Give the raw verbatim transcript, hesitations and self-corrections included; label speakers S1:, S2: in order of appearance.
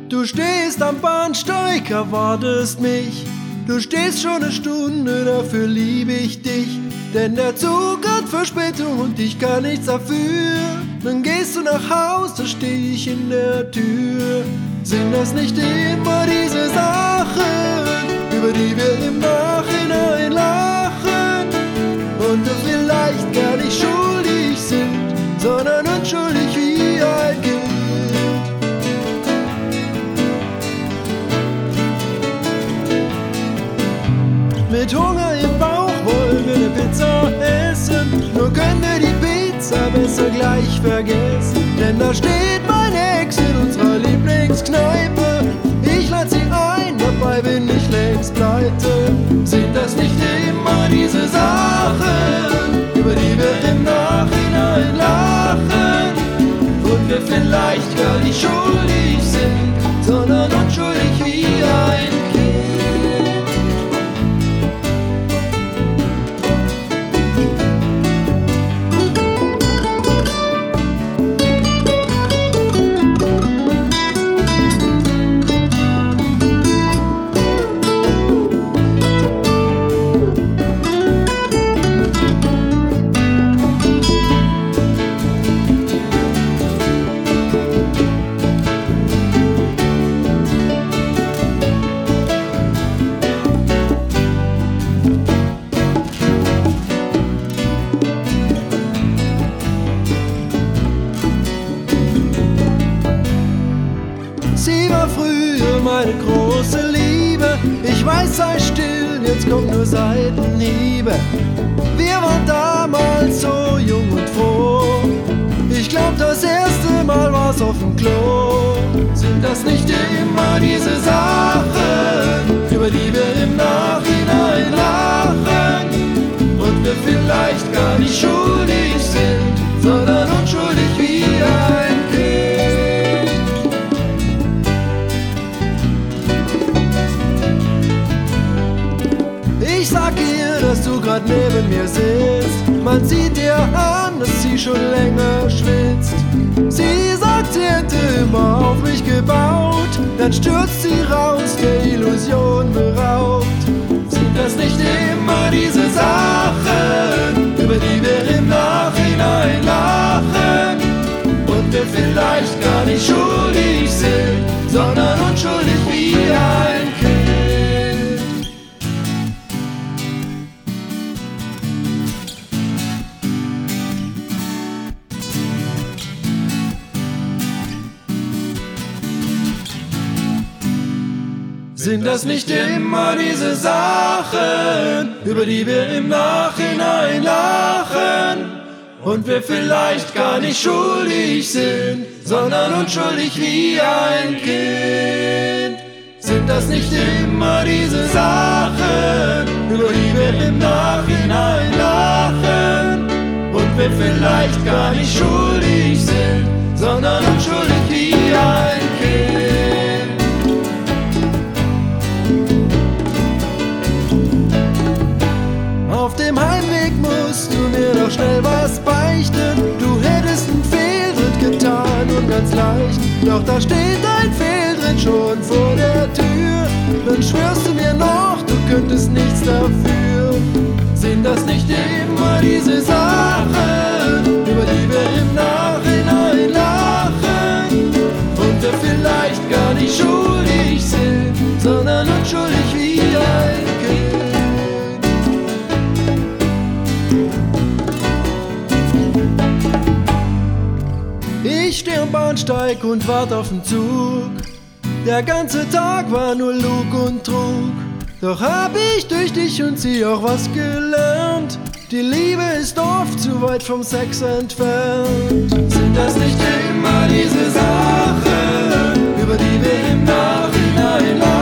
S1: Du stehst am Bahnsteig, erwartest mich. Du stehst schon eine Stunde, dafür liebe ich dich. Denn der Zug hat Verspätung und ich kann nichts dafür. Dann gehst du nach Haus, da steh ich in der Tür. Sind das nicht immer diese Sachen, über die wir im Nachhinein lachen und wir vielleicht gar nicht schuldig sind, sondern unschuldig wie ein Kind? Mit Hunger im Bauch wollen wir eine Pizza essen, nur können wir die Pizza besser gleich vergessen. Denn da steht meine Ex in unserer Lieblingskneipe. Ich lad sie ein, dabei bin ich längst pleite. Sind das nicht immer diese Sachen, über die wir im Nachhinein lachen und wir vielleicht gar nicht schuldig sind, sondern unschuldig wie ein Kind? Sie war früher meine große Liebe. Ich weiß, sei still, jetzt kommt nur Seitenhiebe. Wir waren damals so jung und froh. Ich glaub, das erste Mal war's auf dem Klo. Sind das nicht immer diese Sachen, über die wir im Nachhinein lachen und wir vielleicht gar nicht schuldig sind, sondern unschuldig wie ein Kind? Ich sag ihr, dass du grad neben mir sitzt. Man sieht dir an, dass sie schon länger schwitzt. Sie sagt, sie hätte immer auf mich gebaut. Dann stürzt sie raus, der Illusion beraubt. Sind das nicht immer diese Sachen, über die wir im Nachhinein lachen und wir vielleicht gar nicht schuldig sind, sondern unschuldig wie ein Kind? Sind das nicht immer diese Sachen, über die wir im Nachhinein lachen und wir vielleicht gar nicht schuldig sind, sondern unschuldig wie ein Kind? Sind das nicht immer diese Sachen, über die wir im Nachhinein lachen und wir vielleicht gar nicht schuldig sind, sondern unschuldig wie ein Kind? Auf dem Heimweg musst du mir doch schnell was beichten. Du hättest einen Fehltritt getan und ganz leicht. Doch da steht ein Fehltritt schon vor der Tür. Dann schwörst du mir noch, du könntest nichts dafür. Sind das nicht immer diese Sachen, über die wir im Nachhinein lachen und wir vielleicht gar nicht schuldig sind, sondern unschuldig wie ein Kind? Ich steh am Bahnsteig und wart auf den Zug. Der ganze Tag war nur Lug und Trug. Doch hab ich durch dich und sie auch was gelernt. Die Liebe ist oft zu weit vom Sex entfernt. Sind das nicht immer diese Sachen, über die wir im Nachhinein lachen